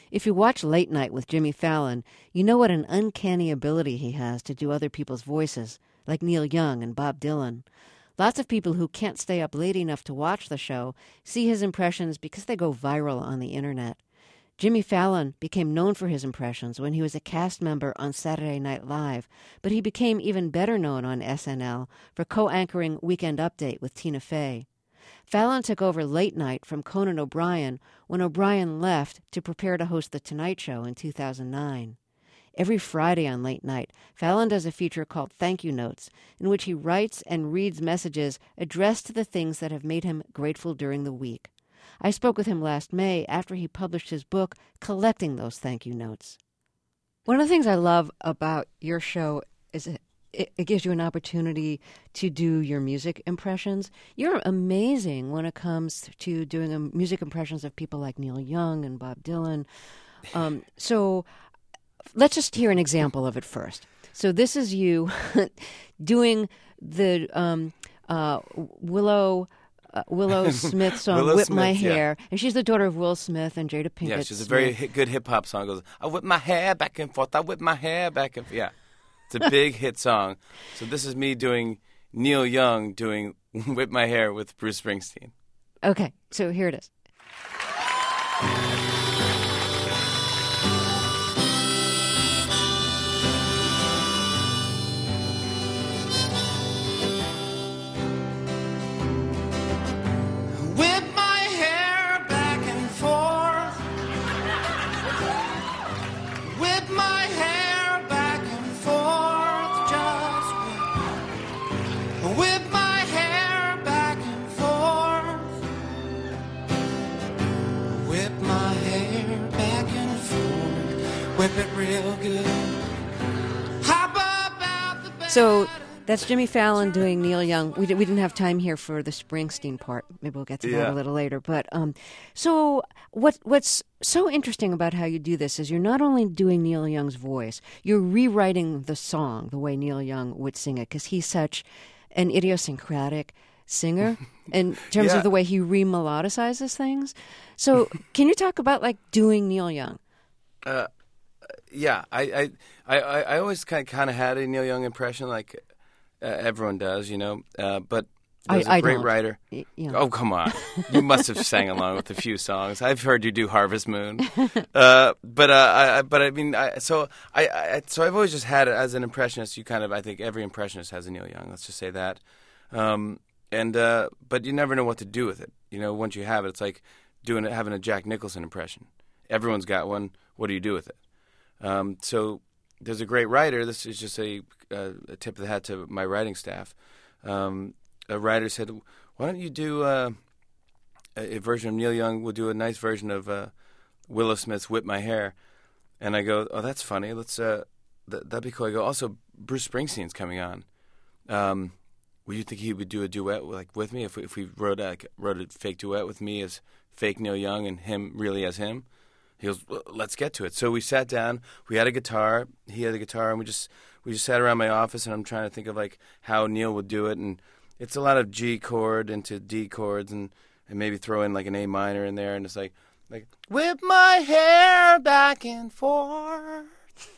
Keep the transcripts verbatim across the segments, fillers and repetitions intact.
If you watch Late Night with Jimmy Fallon, you know what an uncanny ability he has to do other people's voices, like Neil Young and Bob Dylan. Lots of people who can't stay up late enough to watch the show see his impressions because they go viral on the internet. Jimmy Fallon became known for his impressions when he was a cast member on Saturday Night Live, but he became even better known on S N L for co-anchoring Weekend Update with Tina Fey. Fallon took over Late Night from Conan O'Brien when O'Brien left to prepare to host The Tonight Show in two thousand nine. Every Friday on Late Night, Fallon does a feature called Thank You Notes, in which he writes and reads messages addressed to the things that have made him grateful during the week. I spoke with him last May after he published his book collecting those thank you notes. One of the things I love about your show is it, it, it gives you an opportunity to do your music impressions. You're amazing when it comes to doing um, music impressions of people like Neil Young and Bob Dylan. Um, so let's just hear an example of it first. So this is you doing the um, uh, Willow... Uh, Willow Smith song, Willow Whip Smith, My yeah. Hair. And she's the daughter of Will Smith and Jada Pinkett Yeah, she's a Smith. very hit, good hip-hop song. It goes, I whip my hair back and forth, I whip my hair back and forth. Yeah, it's a big hit song. So this is me doing Neil Young doing Whip My Hair with Bruce Springsteen. Okay, so here it is. So that's Jimmy Fallon doing Neil Young. We, di- we didn't have time here for the Springsteen part. Maybe we'll get to that Yeah. a little later. But um, so what what's so interesting about how you do this is you're not only doing Neil Young's voice, you're rewriting the song the way Neil Young would sing it, because he's such an idiosyncratic singer in terms Yeah. of the way he re-melodicizes things. So can you talk about like doing Neil Young? Uh, yeah, I, I, I, I always kind of, kind of had a Neil Young impression, like uh, everyone does, you know. Uh, but there's I- a I great don't. writer. Y- you know. Oh, come on! You must have sang along with a few songs. I've heard you do Harvest Moon. Uh, but uh, I, I, but I mean, I, so I, I, so I've always just had it as an impressionist. You kind of, I think, every impressionist has a Neil Young. Let's just say that. Um, and uh, but you never know what to do with it. You know, once you have it, it's like doing it, having a Jack Nicholson impression. Everyone's got one. What do you do with it? Um, so there's a great writer. This is just a, uh, a tip of the hat to my writing staff. Um, a writer said, "Why don't you do uh, a, a version of Neil Young? We'll do a nice version of uh, Willow Smith's Whip My Hair." And I go, "Oh, that's funny. Let's uh, th- that'd be cool." I go, "Also, Bruce Springsteen's coming on. Um, would you think he would do a duet like with me if we, if we wrote a, like, wrote a fake duet with me as fake Neil Young and him really as him?" He goes, well, "Let's get to it." So we sat down. We had a guitar. He had a guitar, and we just we just sat around my office. And I'm trying to think of like how Neil would do it. And it's a lot of G chord into D chords, and, and maybe throw in like an A minor in there. And it's like like whip my hair back and forth,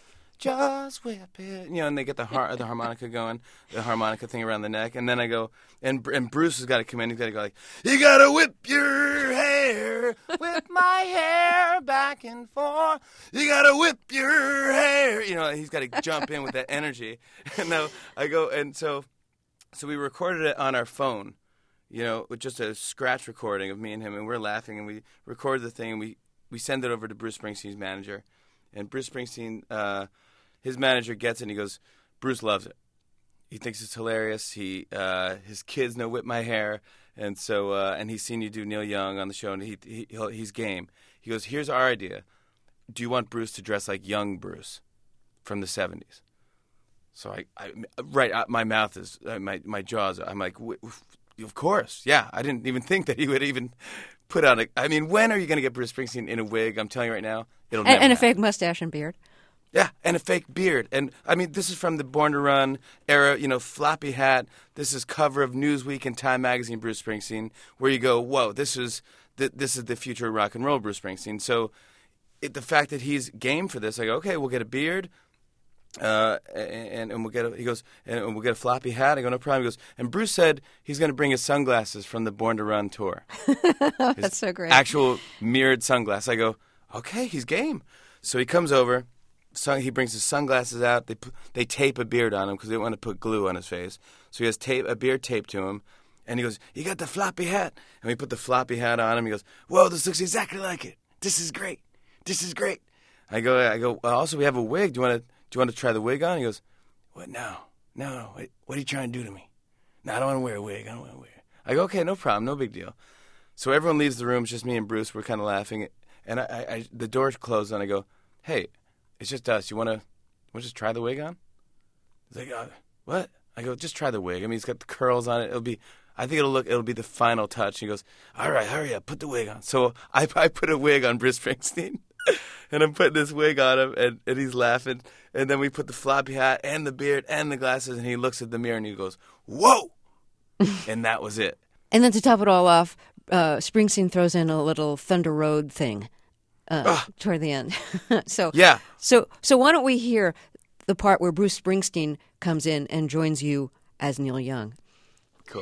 just whip it. You know, and they get the har- the harmonica going, the harmonica thing around the neck. And then I go, and and Bruce has got to come in. He's got to go like, "You got to whip your hair, whip my hair back and forth. You got to whip your hair." You know, he's got to jump in with that energy. And now I go, and so so we recorded it on our phone, you know, with just a scratch recording of me and him, and we're laughing, and we record the thing, and we, we send it over to Bruce Springsteen's manager. And Bruce Springsteen, uh, his manager gets it, and he goes, "Bruce loves it. He thinks it's hilarious. He uh, his kids know Whip My Hair, and so uh, and he's seen you do Neil Young on the show, and he, he he'll, he's game." He goes, "Here's our idea. Do you want Bruce to dress like young Bruce from the seventies?" So I, I right, uh, my mouth is, uh, my my jaws. I'm like, w- w- "Of course, yeah." I didn't even think that he would even put on a. I mean, when are you going to get Bruce Springsteen in a wig? I'm telling you right now, it'll And, never and a happen. fake mustache and beard. Yeah, and a fake beard. And, I mean, this is from the Born to Run era, you know, floppy hat. This is cover of Newsweek and Time Magazine Bruce Springsteen, where you go, whoa, this is the, this is the future of rock and roll Bruce Springsteen. So it, the fact that he's game for this, I go, okay, we'll get a beard. Uh, and, and we'll get a, he goes, and we'll get a floppy hat. I go, no problem. He goes, and Bruce said he's going to bring his sunglasses from the Born to Run tour. That's so great. Actual mirrored sunglasses. I go, okay, he's game. So he comes over. Sun, he brings his sunglasses out. They they tape a beard on him because they don't want to put glue on his face. So he has tape a beard taped to him. And he goes, you got the floppy hat. And we put the floppy hat on him. He goes, whoa, this looks exactly like it. This is great. This is great. I go, I go. Well, also, we have a wig. Do you want to? Do you want to try the wig on? He goes, what? No, no, no. What, what are you trying to do to me? No, I don't want to wear a wig. I don't want to wear it. I go, okay, no problem, no big deal. So everyone leaves the room. It's just me and Bruce. We're kind of laughing, and I, I, I the door's closed, and I go, hey, it's just us. You want to, want to just try the wig on? He's like, uh, what? I go, just try the wig. I mean, it's got the curls on it. It'll be. I think it'll look. It'll be the final touch. He goes, all right, hurry up, put the wig on. So I, I put a wig on Bruce Springsteen. And I'm putting this wig on him, and, and he's laughing. And then we put the floppy hat and the beard and the glasses, and he looks at the mirror and he goes, whoa! And that was it. And then to top it all off, uh, Springsteen throws in a little Thunder Road thing uh, toward the end. so yeah. So so why don't we hear the part where Bruce Springsteen comes in and joins you as Neil Young? Cool.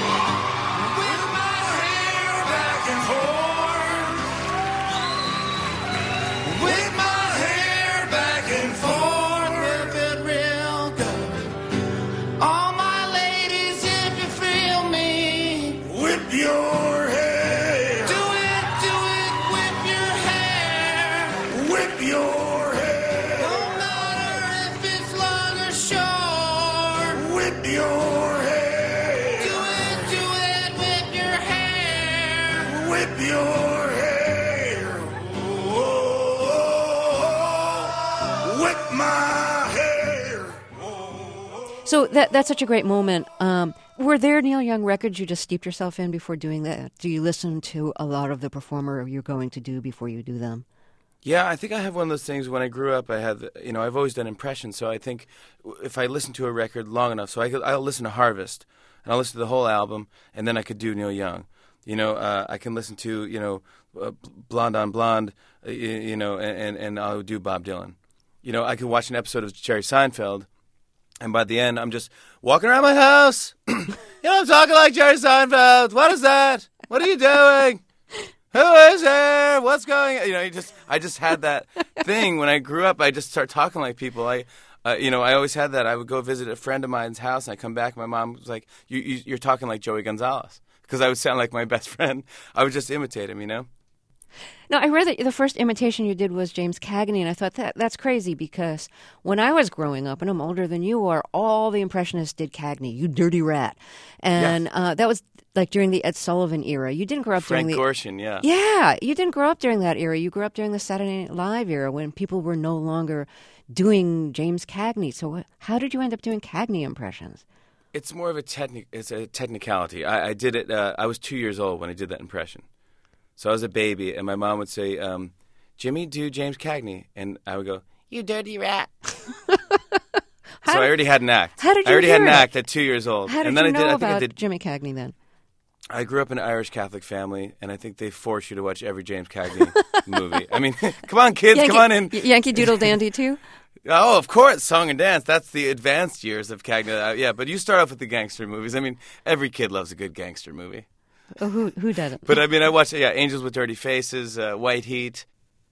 So that that's such a great moment. Um, were there Neil Young records you just steeped yourself in before doing that? Do you listen to a lot of the performer you're going to do before you do them? Yeah, I think I have one of those things. When I grew up, I had, you know, I've always done impressions. So I think if I listen to a record long enough, so I could, I'll listen to Harvest, and I'll listen to the whole album, and then I could do Neil Young. You know, uh, I can listen to, you know, uh, Blonde on Blonde, uh, you, you know, and, and I'll do Bob Dylan. You know, I could watch an episode of Jerry Seinfeld, and by the end, I'm just walking around my house. You know, I'm talking like Jerry Seinfeld. What is that? What are you doing? Who is here? What's going on? You know, you just I just had that thing when I grew up. I just start talking like people. I, uh, you know, I always had that. I would go visit a friend of mine's house, and I come back, and my mom was like, you, you, you're talking like Joey Gonzalez. Because I would sound like my best friend. I would just imitate him, you know? No, I read that the first imitation you did was James Cagney, and I thought that that's crazy because when I was growing up, and I'm older than you are, all the Impressionists did Cagney, you dirty rat. And yes. uh, that was like during the Ed Sullivan era. You didn't grow up Frank during the... Gorshin, yeah. Yeah, you didn't grow up during that era. You grew up during the Saturday Night Live era when people were no longer doing James Cagney. So how did you end up doing Cagney impressions? It's more of a technic. It's a technicality. I, I did it. Uh, I was two years old when I did that impression. So I was a baby, and my mom would say, um, "Jimmy, do James Cagney," and I would go, "You dirty rat." So I already had an act. How did you I already hear had an it? act at two years old. How did and then you I know did, I about think I did, Jimmy Cagney then? I grew up in an Irish Catholic family, and I think they force you to watch every James Cagney movie. I mean, come on, kids, Yankee, come on in. Yankee Doodle Dandy too? Oh, of course, song and dance. That's the advanced years of Cagney. Uh, yeah, but you start off with the gangster movies. I mean, every kid loves a good gangster movie. Oh, who who doesn't? But I mean, I watched, yeah, Angels with Dirty Faces, uh, White Heat.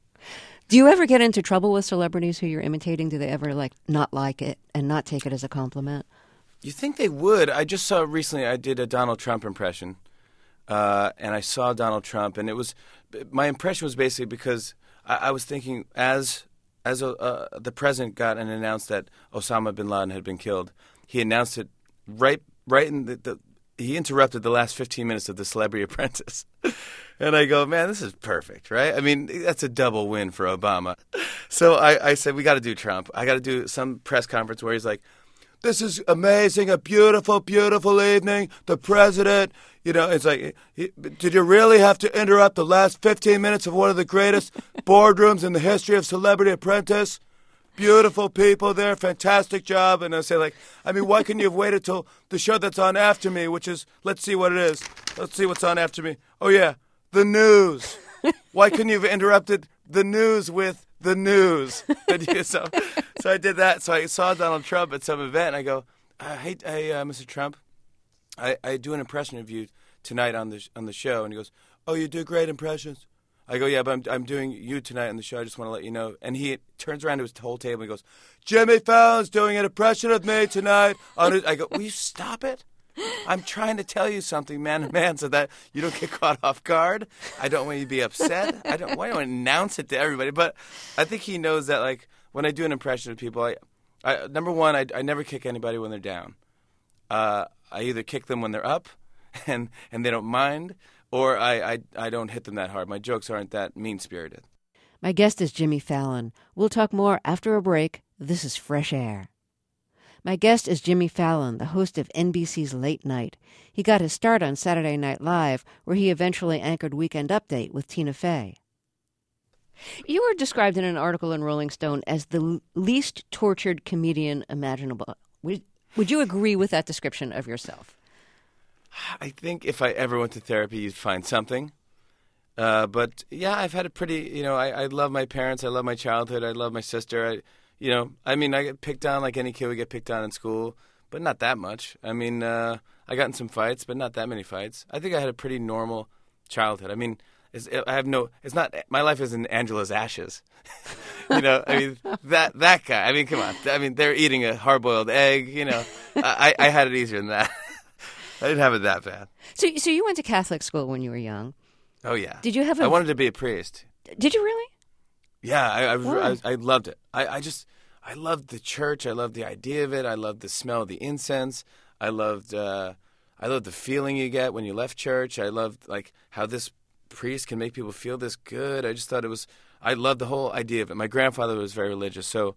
Do you ever get into trouble with celebrities who you're imitating? Do they ever like not like it and not take it as a compliment? You think they would? I just saw recently. I did a Donald Trump impression, uh, and I saw Donald Trump, and it was my impression was basically because I, I was thinking as as a, uh, the president got and announced that Osama bin Laden had been killed, he announced it right right in the. the he interrupted the last fifteen minutes of The Celebrity Apprentice. And I go, man, this is perfect, right? I mean, that's a double win for Obama. So I, I said, we got to do Trump. I got to do some press conference where he's like, this is amazing, a beautiful, beautiful evening. The president, you know, it's like, did you really have to interrupt the last fifteen minutes of one of the greatest boardrooms in the history of Celebrity Apprentice? Beautiful people there, fantastic job. And I say, like, I mean, why couldn't you have waited till the show that's on after me, which is, let's see what it is. Let's see what's on after me. Oh, yeah, the news. why couldn't you have interrupted the news with the news? so, so I did that. So I saw Donald Trump at some event, and I go, uh, hey, hey uh, Mister Trump, I, I do an impression of you tonight on the on the show. And he goes, oh, you do great impressions. I go, yeah, but I'm, I'm doing you tonight on the show. I just want to let you know. And he turns around to his whole table and goes, Jimmy Fallon's doing an impression of me tonight. On his, I go, will you stop it? I'm trying to tell you something, man to man, so that you don't get caught off guard. I don't want you to be upset. I don't want to announce it to everybody. But I think he knows that, like, when I do an impression of people, I, I number one, I, I never kick anybody when they're down. Uh, I either kick them when they're up and, and they don't mind, or I, I, I don't hit them that hard. My jokes aren't that mean-spirited. My guest is Jimmy Fallon. We'll talk more after a break. This is Fresh Air. My guest is Jimmy Fallon, the host of N B C's Late Night. He got his start on Saturday Night Live, where he eventually anchored Weekend Update with Tina Fey. You were described in an article in Rolling Stone as the least tortured comedian imaginable. Would, would you agree with that description of yourself? I think if I ever went to therapy, you'd find something. Uh, but, yeah, I've had a pretty, you know, I, I love my parents. I love my childhood. I love my sister. I, you know, I mean, I get picked on like any kid would get picked on in school, but not that much. I mean, uh, I got in some fights, but not that many fights. I think I had a pretty normal childhood. I mean, it's, I have no, it's not, my life isn't Angela's Ashes. You know, I mean, that that guy, I mean, come on. I mean, they're eating a hard-boiled egg, you know. I, I had it easier than that. I didn't have it that bad. So, so you went to Catholic school when you were young. Oh, yeah. Did you have a... I wanted to be a priest. Did you really? Yeah, I, I, Why? I, I loved it. I, I just, I loved the church. I loved the idea of it. I loved the smell of the incense. I loved, uh, I loved the feeling you get when you left church. I loved, like, how this priest can make people feel this good. I just thought it was, I loved the whole idea of it. My grandfather was very religious, so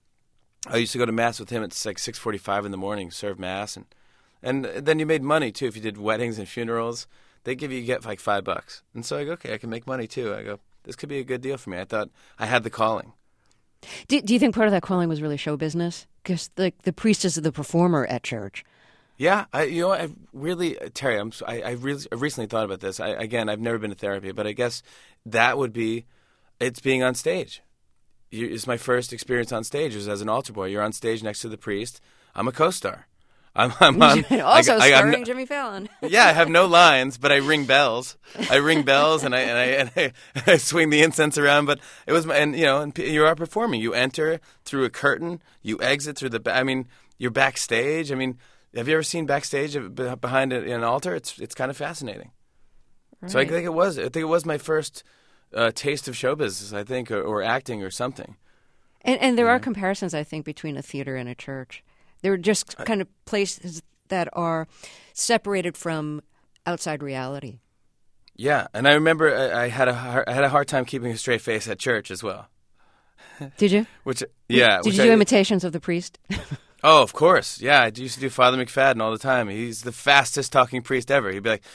I used to go to Mass with him at like six forty-five in the morning, serve Mass, and And then you made money, too. If you did weddings and funerals, they give you, you get like five bucks. And so I go, okay, I can make money, too. I go, this could be a good deal for me. I thought I had the calling. Do, do you think part of that calling was really show business? Because like the priest is the performer at church. Yeah, I, you know, I really, Terry, I'm, I, I really I recently thought about this. I, again, I've never been to therapy, but I guess that would be, it's being on stage. You, it's my first experience on stage was as an altar boy. You're on stage next to the priest. I'm a co-star. I'm, I'm on, also I, I, starring no, Jimmy Fallon. Yeah, I have no lines, but I ring bells. I ring bells and I and I, and I, and I swing the incense around. But it was, my, and you know, and you are performing. You enter through a curtain. You exit through the. I mean, you're backstage. I mean, have you ever seen backstage behind an altar? It's it's kind of fascinating. Right. So I think it was. I think it was my first uh, taste of show business. I think, or, or acting, or something. And, and there yeah. are comparisons, I think, between a theater and a church. They're just kind of places that are separated from outside reality. Yeah, and I remember I, I had a hard, I had a hard time keeping a straight face at church as well. Did you? Which yeah. Did which you do I, imitations of the priest? Oh, of course. Yeah, I used to do Father McFadden all the time. He's the fastest talking priest ever. He'd be like,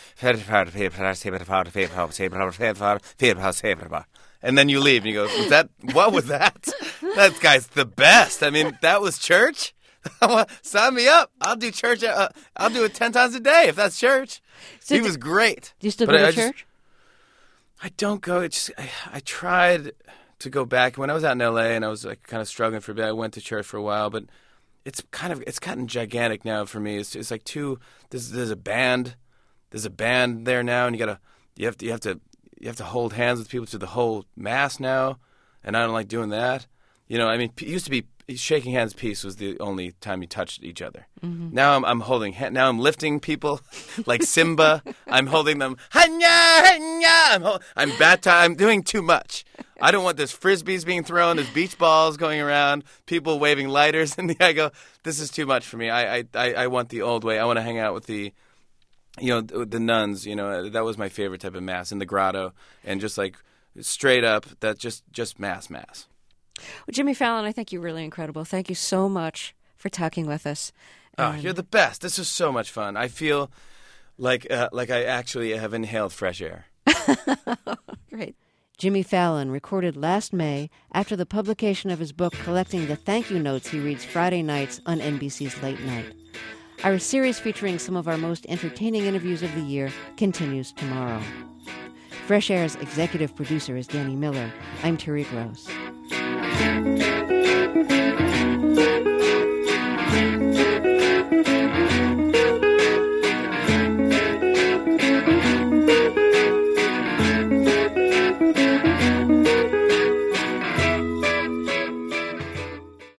and then you leave and you go, was that, what was that? That guy's the best. I mean, that was church? Sign me up. I'll do church. Uh, I'll do it ten times a day if that's church. So he was great. Do you still but go to I, church? Just, I don't go. It's just, I, I tried to go back when I was out in L A and I was like kind of struggling for a bit. I went to church for a while, but it's kind of it's gotten gigantic now for me. It's it's like two. There's there's a band. There's a band there now, and you gotta you have to you have to you have to hold hands with people through the whole mass now, and I don't like doing that. You know, I mean, it used to be. Shaking hands peace was the only time you touched each other. Mm-hmm. Now I'm, I'm holding, ha- now I'm lifting people like Simba. I'm holding them. Hanya, hanya. I'm, ho- I'm baptized. I'm doing too much. I don't want there's frisbees being thrown, there's beach balls going around, people waving lighters, and I go, this is too much for me. I, I, I, I want the old way. I want to hang out with the, you know, the, the nuns. You know, that was my favorite type of mass in the grotto, and just like straight up, that just just mass mass. Well, Jimmy Fallon, I think you're really incredible. Thank you so much for talking with us. Oh, and... you're the best. This is so much fun. I feel like uh, like I actually have inhaled fresh air. Great. Jimmy Fallon recorded last May after the publication of his book collecting the thank you notes he reads Friday nights on N B C's Late Night. Our series featuring some of our most entertaining interviews of the year continues tomorrow. Fresh Air's executive producer is Danny Miller. I'm Terry Gross.